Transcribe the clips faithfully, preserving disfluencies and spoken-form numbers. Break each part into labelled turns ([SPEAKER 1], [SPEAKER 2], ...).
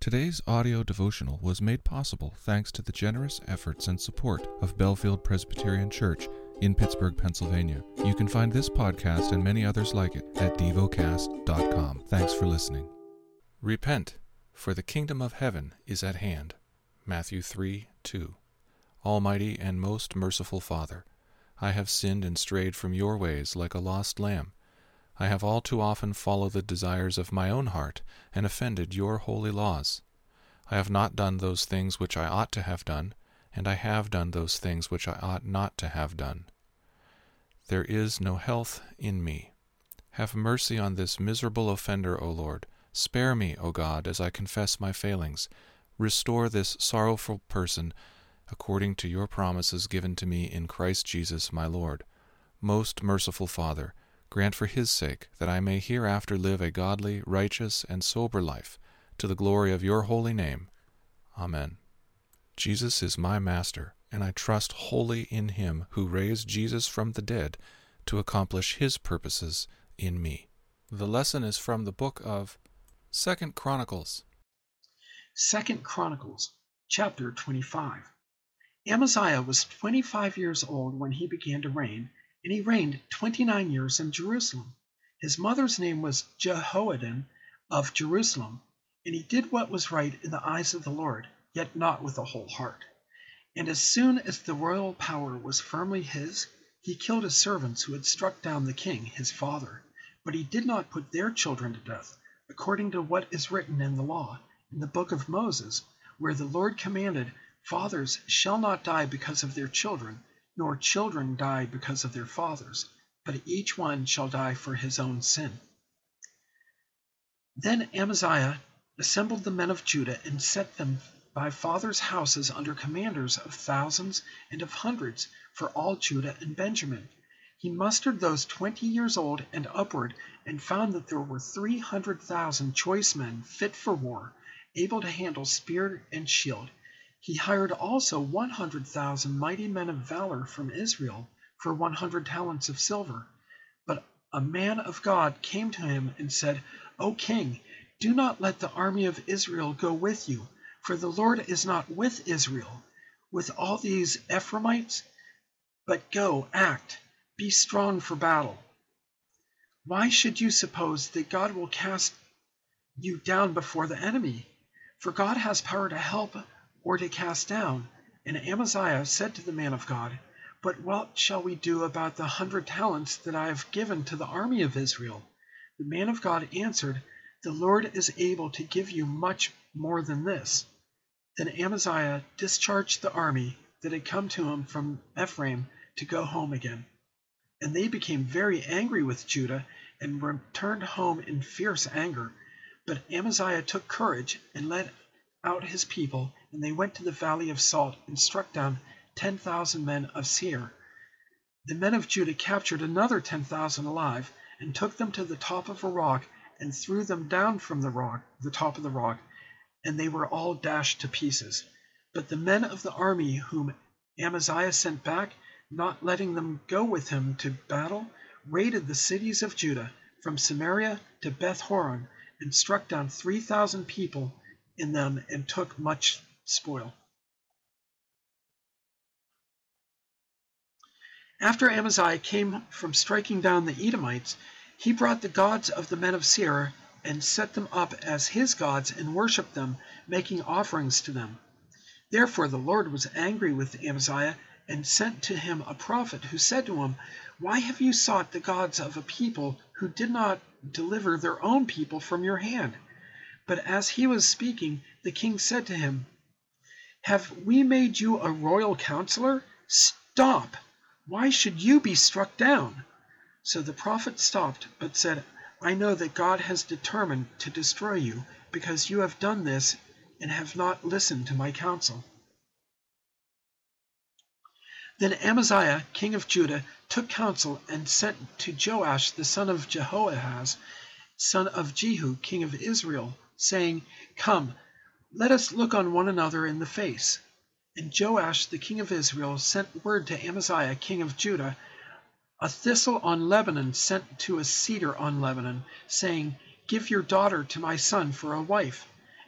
[SPEAKER 1] Today's audio devotional was made possible thanks to the generous efforts and support of Bellefield Presbyterian Church in Pittsburgh, Pennsylvania. You can find this podcast and many others like it at devocast dot com. Thanks for listening. Repent, for the kingdom of heaven is at hand. Matthew three two. Almighty and most merciful Father, I have sinned and strayed from your ways like a lost lamb. I have all too often followed the desires of my own heart and offended your holy laws. I have not done those things which I ought to have done, and I have done those things which I ought not to have done. There is no health in me. Have mercy on this miserable offender, O Lord. Spare me, O God, as I confess my failings. Restore this sorrowful person according to your promises given to me in Christ Jesus my Lord. Most merciful Father, grant for his sake that I may hereafter live a godly, righteous, and sober life, to the glory of your holy name. Amen. Jesus is my Master, and I trust wholly in him who raised Jesus from the dead to accomplish his purposes in me. The lesson is from the book of Second Chronicles.
[SPEAKER 2] Second Chronicles, chapter twenty-five. Amaziah was twenty-five years old when he began to reign, and he reigned twenty-nine years in Jerusalem. His mother's name was Jehoaddan of Jerusalem, and he did what was right in the eyes of the Lord, yet not with a whole heart. And as soon as the royal power was firmly his, he killed his servants who had struck down the king, his father. But he did not put their children to death, according to what is written in the law, in the book of Moses, where the Lord commanded, Fathers shall not die because of their children, nor children die because of their fathers, but each one shall die for his own sin. Then Amaziah assembled the men of Judah and set them by fathers' houses under commanders of thousands and of hundreds for all Judah and Benjamin. He mustered those twenty years old and upward, and found that there were three hundred thousand choice men fit for war, able to handle spear and shield. He hired also one hundred thousand mighty men of valor from Israel for one hundred talents of silver. But a man of God came to him and said, O king, do not let the army of Israel go with you, for the Lord is not with Israel, with all these Ephraimites. But go, act, be strong for battle. Why should you suppose that God will cast you down before the enemy? For God has power to help or to cast down. And Amaziah said to the man of God, But what shall we do about the hundred talents that I have given to the army of Israel? The man of God answered, The Lord is able to give you much more than this. Then Amaziah discharged the army that had come to him from Ephraim to go home again. And they became very angry with Judah and returned home in fierce anger. But Amaziah took courage and led out his people, and they went to the valley of Salt and struck down ten thousand men of Seir. The men of Judah captured another ten thousand alive, and took them to the top of a rock, and threw them down from the rock, the top of the rock, and they were all dashed to pieces. But the men of the army whom Amaziah sent back, not letting them go with him to battle, raided the cities of Judah, from Samaria to Beth Horon, and struck down three thousand people in them, and took much spoil. After Amaziah came from striking down the Edomites, he brought the gods of the men of Seir and set them up as his gods and worshipped them, making offerings to them. Therefore the Lord was angry with Amaziah and sent to him a prophet who said to him, Why have you sought the gods of a people who did not deliver their own people from your hand? But as he was speaking, the king said to him, Have we made you a royal counselor? Stop! Why should you be struck down? So the prophet stopped, but said, I know that God has determined to destroy you, because you have done this and have not listened to my counsel. Then Amaziah, king of Judah, took counsel and sent to Joash the son of Jehoahaz, son of Jehu, king of Israel, saying, Come, let us look on one another in the face. And Joash the king of Israel sent word to Amaziah king of Judah, A thistle on Lebanon sent to a cedar on Lebanon, saying, Give your daughter to my son for a wife.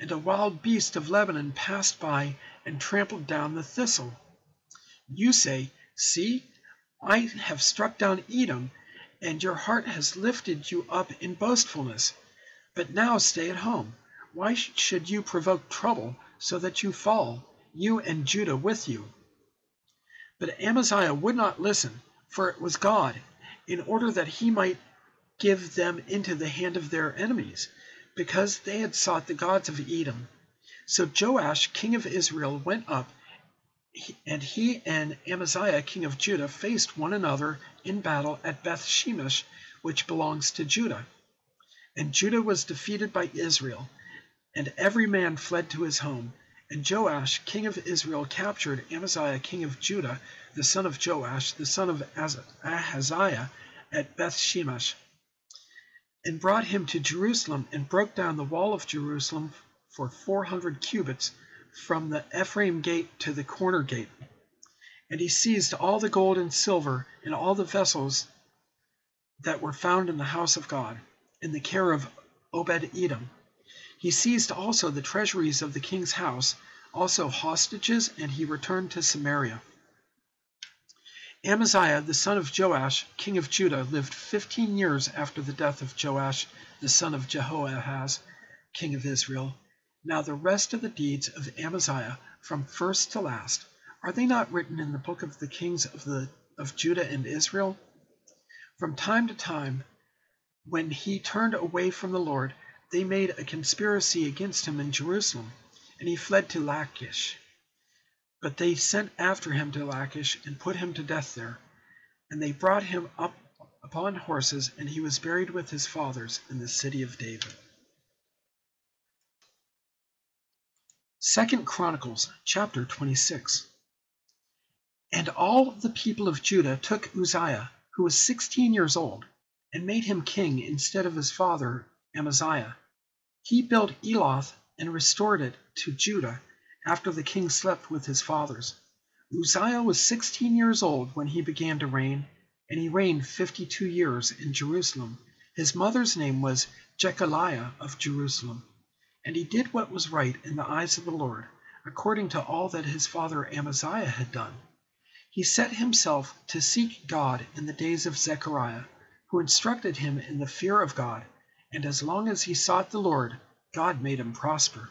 [SPEAKER 2] and a wild beast of Lebanon passed by and trampled down the thistle. You say, 'See, I have struck down Edom,' and your heart has lifted you up in boastfulness. But now stay at home. Why should you provoke trouble so that you fall, you and Judah with you?" But Amaziah would not listen, for it was God, in order that he might give them into the hand of their enemies, because they had sought the gods of Edom. So Joash, king of Israel, went up, and he and Amaziah, king of Judah, faced one another in battle at Beth Shemesh, which belongs to Judah. And Judah was defeated by Israel, and every man fled to his home. And Joash, king of Israel, captured Amaziah, king of Judah, the son of Joash, the son of Ahaziah, at Beth Shemesh, and brought him to Jerusalem, and broke down the wall of Jerusalem for four hundred cubits, from the Ephraim gate to the corner gate. And he seized all the gold and silver, and all the vessels that were found in the house of God, in the care of Obed-Edom. He seized also the treasuries of the king's house, also hostages, and he returned to Samaria. Amaziah, the son of Joash, king of Judah, lived fifteen years after the death of Joash, the son of Jehoahaz, king of Israel. Now the rest of the deeds of Amaziah, from first to last, are they not written in the book of the kings of the of Judah and Israel? From time to time, when he turned away from the Lord, they made a conspiracy against him in Jerusalem, and he fled to Lachish. But they sent after him to Lachish and put him to death there. And they brought him up upon horses, and he was buried with his fathers in the city of David. Second Chronicles chapter twenty-six. And all the people of Judah took Uzziah, who was sixteen years old, and made him king instead of his father Amaziah. He built Eloth and restored it to Judah after the king slept with his fathers. Uzziah was sixteen years old when he began to reign, and he reigned fifty-two years in Jerusalem. His mother's name was Jechaliah of Jerusalem. And he did what was right in the eyes of the Lord, according to all that his father Amaziah had done. He set himself to seek God in the days of Zechariah, who instructed him in the fear of God, and as long as he sought the Lord, God made him prosper.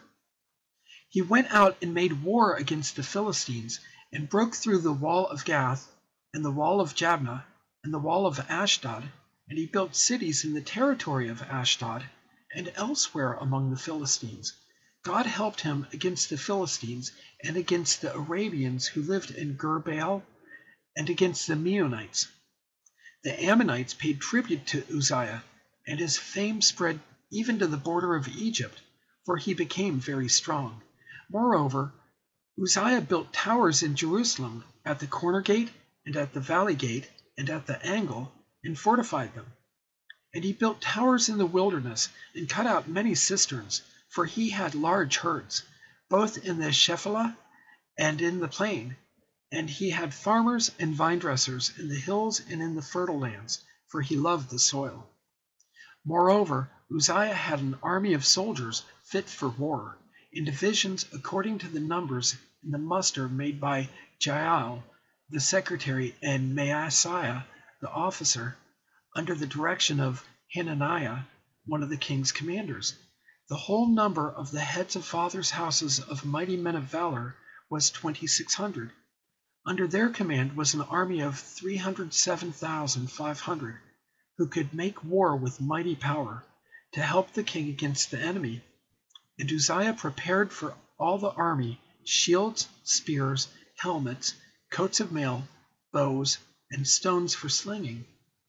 [SPEAKER 2] He went out and made war against the Philistines, and broke through the wall of Gath, and the wall of Jabneh, and the wall of Ashdod, and he built cities in the territory of Ashdod, and elsewhere among the Philistines. God helped him against the Philistines, and against the Arabians who lived in Gur-baal, and against the Meunites. The Ammonites paid tribute to Uzziah, and his fame spread even to the border of Egypt, for he became very strong. Moreover, Uzziah built towers in Jerusalem, at the corner gate, and at the valley gate, and at the angle, and fortified them. And he built towers in the wilderness, and cut out many cisterns, for he had large herds, both in the Shephelah and in the plain. And he had farmers and vine dressers in the hills and in the fertile lands, for he loved the soil. Moreover, Uzziah had an army of soldiers fit for war, in divisions according to the numbers in the muster made by Jael, the secretary, and Maaseiah, the officer, under the direction of Hananiah, one of the king's commanders. The whole number of the heads of fathers' houses of mighty men of valor was twenty-six hundred. Under their command was an army of three hundred seven thousand five hundred, who could make war with mighty power, to help the king against the enemy. And Uzziah prepared for all the army shields, spears, helmets, coats of mail, bows, and stones for slinging.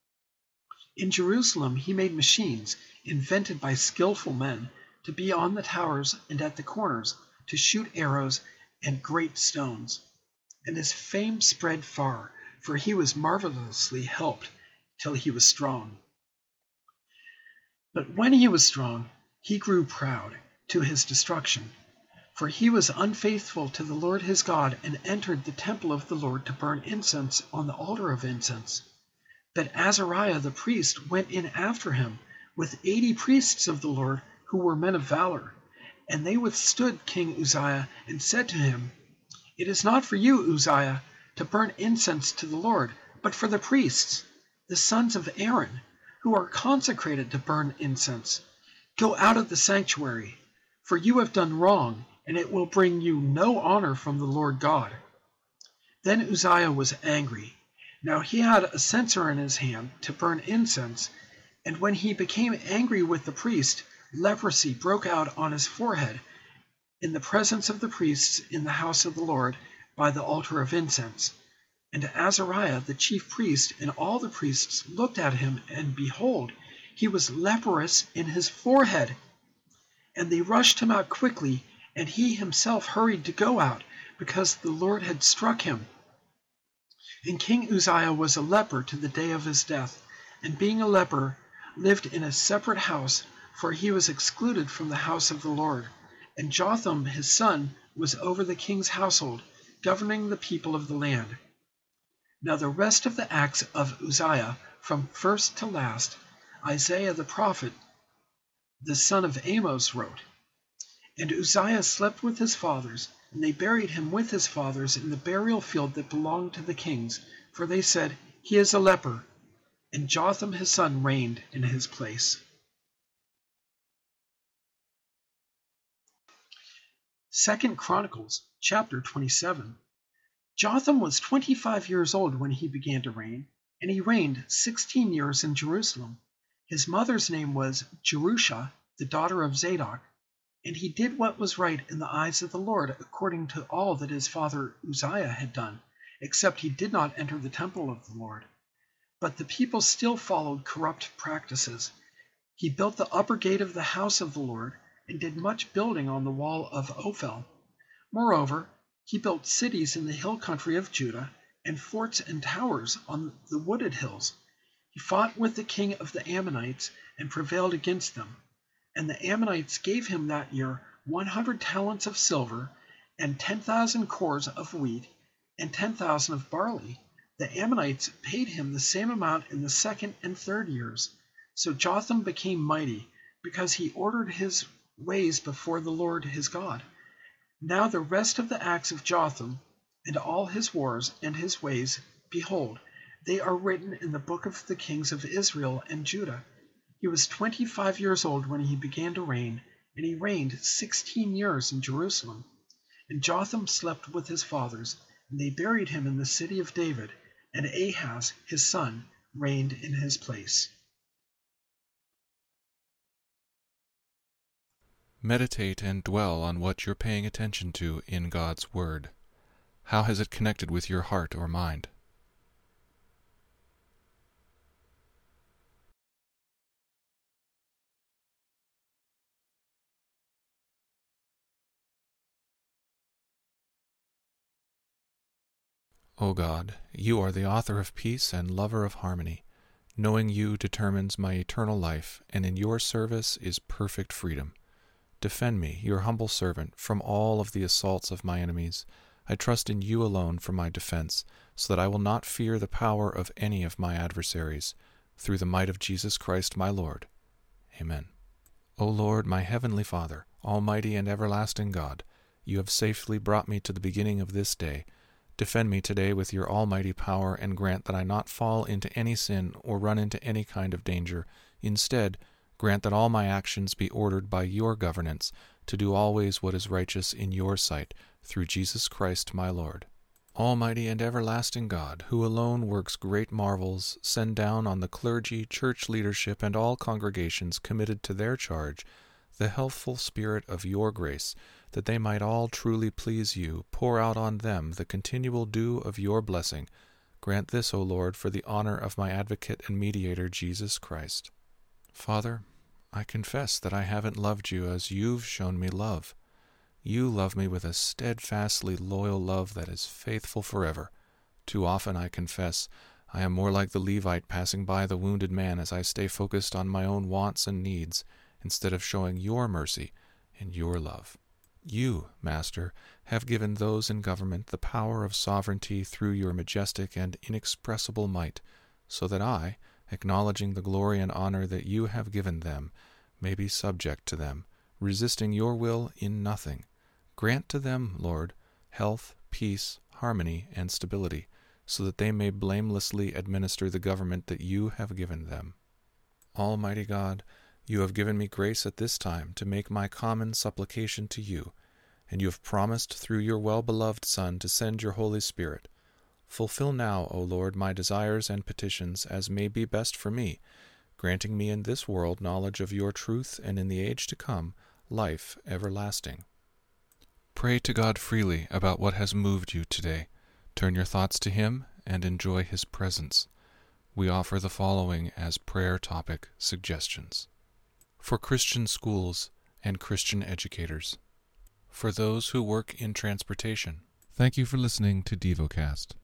[SPEAKER 2] In Jerusalem he made machines, invented by skillful men, to be on the towers and at the corners, to shoot arrows and great stones. And his fame spread far, for he was marvelously helped till he was strong. But when he was strong, he grew proud, to his destruction. For he was unfaithful to the Lord his God, and entered the temple of the Lord to burn incense on the altar of incense. But Azariah the priest went in after him, with eighty priests of the Lord, who were men of valor. And they withstood King Uzziah and said to him, It is not for you, Uzziah, to burn incense to the Lord, but for the priests, the sons of Aaron, who are consecrated to burn incense. Go out of the sanctuary, for you have done wrong, and it will bring you no honor from the Lord God. Then Uzziah was angry. Now he had a censer in his hand to burn incense, and when he became angry with the priest, leprosy broke out on his forehead in the presence of the priests in the house of the Lord by the altar of incense. And Azariah the chief priest and all the priests looked at him, and behold, he was leprous in his forehead. And they rushed him out quickly, and he himself hurried to go out, because the Lord had struck him. And King Uzziah was a leper to the day of his death, and being a leper, lived in a separate house, for he was excluded from the house of the Lord. And Jotham his son was over the king's household, governing the people of the land. Now the rest of the acts of Uzziah, from first to last, Isaiah the prophet, the son of Amos, wrote. And Uzziah slept with his fathers, and they buried him with his fathers in the burial field that belonged to the kings, for they said, He is a leper. And Jotham his son reigned in his place. Second Chronicles chapter twenty-seven. Jotham was twenty-five years old when he began to reign, and he reigned sixteen years in Jerusalem. His mother's name was Jerusha, the daughter of Zadok, and he did what was right in the eyes of the Lord according to all that his father Uzziah had done, except he did not enter the temple of the Lord. But the people still followed corrupt practices. He built the upper gate of the house of the Lord, and did much building on the wall of Ophel. Moreover, he built cities in the hill country of Judah, and forts and towers on the wooded hills. He fought with the king of the Ammonites, and prevailed against them. And the Ammonites gave him that year one hundred talents of silver, and ten thousand cores of wheat, and ten thousand of barley. The Ammonites paid him the same amount in the second and third years. So Jotham became mighty, because he ordered his ways before the Lord his God. Now the rest of the acts of Jotham, and all his wars and his ways, behold, they are written in the book of the kings of Israel and Judah. He was twenty-five years old when he began to reign, and he reigned sixteen years in Jerusalem. And Jotham slept with his fathers, and they buried him in the city of David, and Ahaz his son reigned in his place.
[SPEAKER 1] Meditate and dwell on what you're paying attention to in God's Word. How has it connected with your heart or mind? O God, you are the author of peace and lover of harmony. Knowing you determines my eternal life, and in your service is perfect freedom. Defend me, your humble servant, from all of the assaults of my enemies. I trust in you alone for my defense, so that I will not fear the power of any of my adversaries. Through the might of Jesus Christ my Lord. Amen. O Lord, my heavenly Father, almighty and everlasting God, you have safely brought me to the beginning of this day. Defend me today with your almighty power, and grant that I not fall into any sin or run into any kind of danger. Instead, grant that all my actions be ordered by your governance, to do always what is righteous in your sight, through Jesus Christ my Lord. Almighty and everlasting God, who alone works great marvels, send down on the clergy, church leadership, and all congregations committed to their charge the healthful spirit of your grace, that they might all truly please you. Pour out on them the continual dew of your blessing. Grant this, O Lord, for the honor of my advocate and mediator, Jesus Christ. Father, I confess that I haven't loved you as you've shown me love. You love me with a steadfastly loyal love that is faithful forever. Too often, I confess, I am more like the Levite passing by the wounded man as I stay focused on my own wants and needs, instead of showing your mercy and your love. You, Master, have given those in government the power of sovereignty through your majestic and inexpressible might, so that I, acknowledging the glory and honor that you have given them, may be subject to them, resisting your will in nothing. Grant to them, Lord, health, peace, harmony, and stability, so that they may blamelessly administer the government that you have given them. Almighty God, you have given me grace at this time to make my common supplication to you, and you have promised through your well-beloved Son to send your Holy Spirit. Fulfill now, O Lord, my desires and petitions as may be best for me, granting me in this world knowledge of your truth, and in the age to come, life everlasting. Pray to God freely about what has moved you today. Turn your thoughts to Him and enjoy His presence. We offer the following as prayer topic suggestions. For Christian schools and Christian educators. For those who work in transportation. Thank you for listening to DevoCast.